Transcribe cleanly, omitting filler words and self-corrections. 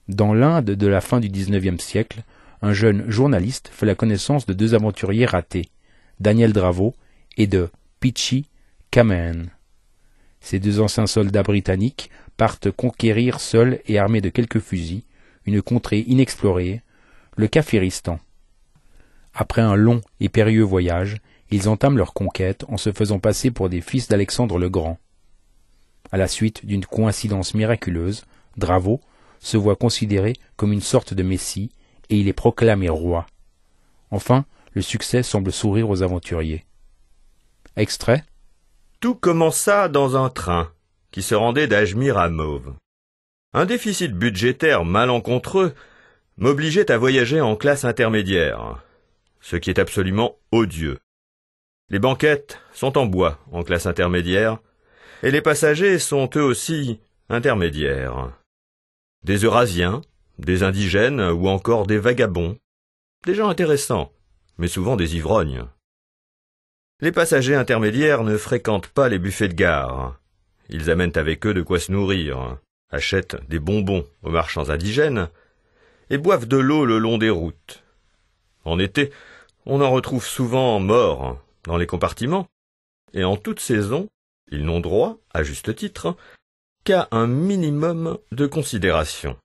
Dans l'Inde de la fin du XIXe siècle, un jeune journaliste fait la connaissance de deux aventuriers ratés, Daniel Dravo et de Pitchie Cameron. Ces deux anciens soldats britanniques partent conquérir seuls et armés de quelques fusils une contrée inexplorée, le Kafiristan. Après un long et périlleux voyage, ils entament leur conquête en se faisant passer pour des fils d'Alexandre le Grand. À la suite d'une coïncidence miraculeuse, Dravo se voit considéré comme une sorte de messie et il est proclamé roi. Enfin, le succès semble sourire aux aventuriers. Extrait. Tout commença dans un train qui se rendait d'Ajmir à Mauve. Un déficit budgétaire malencontreux m'obligeait à voyager en classe intermédiaire, ce qui est absolument odieux. Les banquettes sont en bois en classe intermédiaire, et les passagers sont eux aussi intermédiaires. Des Eurasiens, des indigènes ou encore des vagabonds, des gens intéressants, mais souvent des ivrognes. Les passagers intermédiaires ne fréquentent pas les buffets de gare. Ils amènent avec eux de quoi se nourrir, achètent des bonbons aux marchands indigènes et boivent de l'eau le long des routes. En été, on en retrouve souvent morts dans les compartiments, et en toute saison, ils n'ont droit, à juste titre, qu'à un minimum de considération.